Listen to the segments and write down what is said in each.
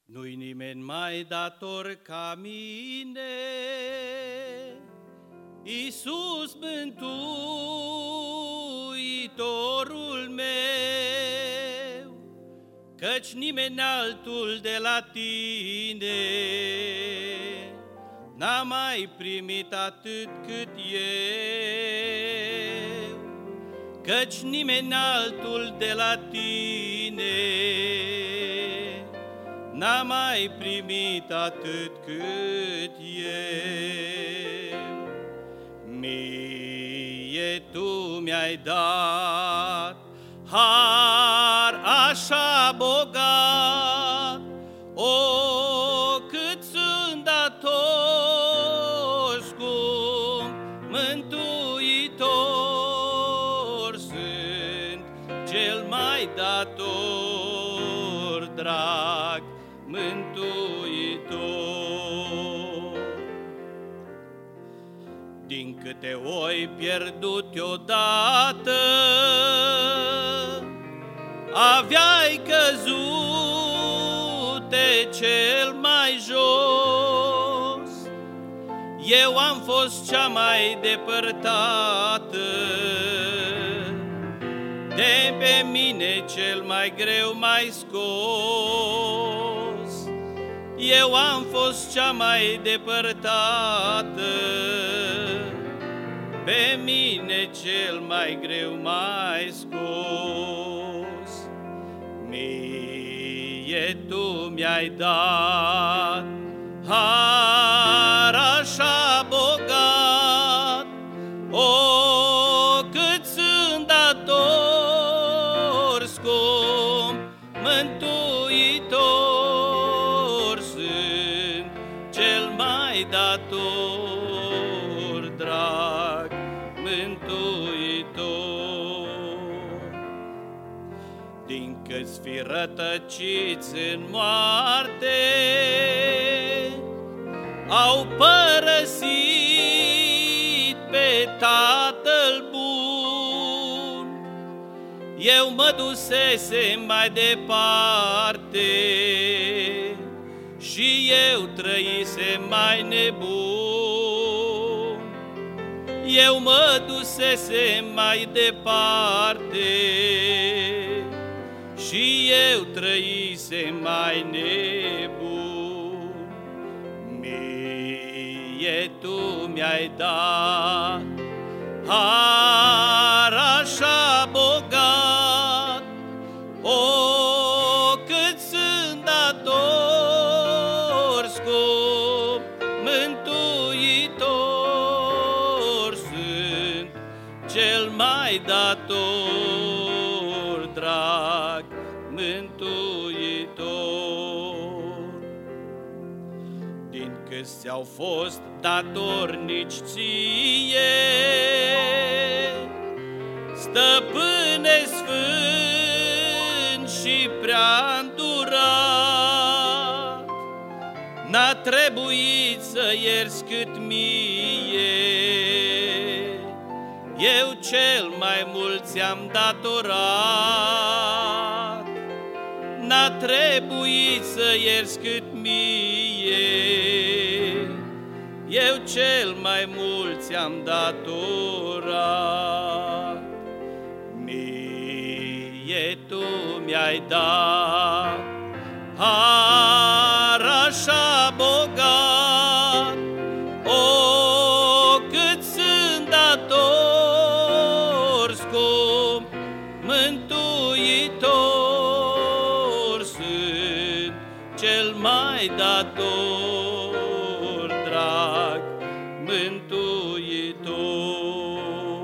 Nu-i nimeni mai dator ca mine, Iisus Mântuitorul meu, căci nimeni altul de la tine n-a mai primit atât cât eu, căci nimeni altul de la tine n-a mai primit atât cât eu. Mie tu mi-ai dat har așa bogat, o, cât sunt dator scump, mântuitor sunt, cel mai dator drag, mântuitor. Din câte oi pierdut odată, aveai căzute cel mai jos, eu am fost cea mai depărtată, de pe mine cel mai greu mai scos. Eu am fost cea mai depărtată, pe mine cel mai greu mai scos. Mie tu mi-ai dat har așa bogat, o, cât sunt dator scump, mântuitor sunt, cel mai dator drag, mântuitor. Din câți fi rătăciți în moarte, au părăsit pe Tatăl bun, eu mă dusesem mai departe și eu trăisem mai nebun. Eu mă dusesem mai departe și eu trăisem mai nebun. Mie tu mi-ai dat har așa bogat, o, cât sunt dator scump, mântuitor sunt, cel mai dator drag, mântuitor. Din câți ți-au fost datornici ție, Stăpâne sfânt și prea îndurat, n-a trebuit să ierți cât mie, eu cel mai mult ți-am datorat. N-a trebuit să ierți cât mie, eu cel mai mult ți-am datorat. Mie tu mi-ai dat har așa bogat, o, cât sunt dator scump, mântuitor sunt, cel mai dator drag, mântuitor.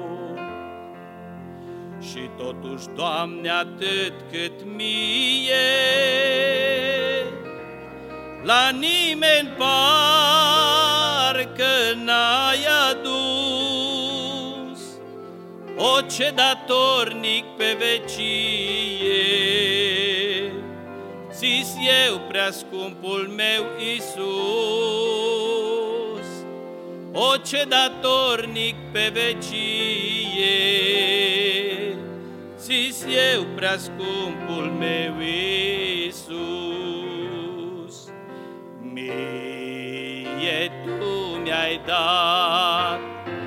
Și totuși, Doamne, atât cât mie, la nimeni parcă n-ai adus, o, ce datornic pe vecie, ți-s eu prea scumpul meu Iisus, o, ce datornic pe vecie, ți-s eu prea scumpul meu Iisus. Mie Tu mi-ai dat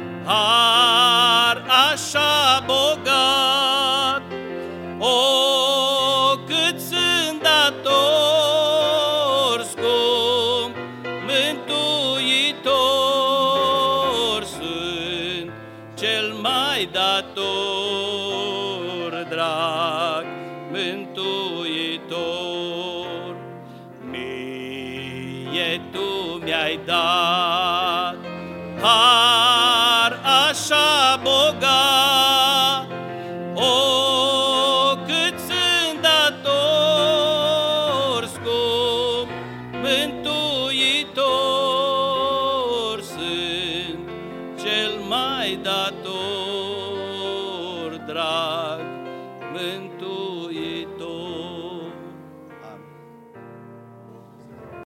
har așa bogat, o, cât sunt dator scump, mântuitor sunt, cel mai dator, drag mântuitor. Mie Tu mi-ai dat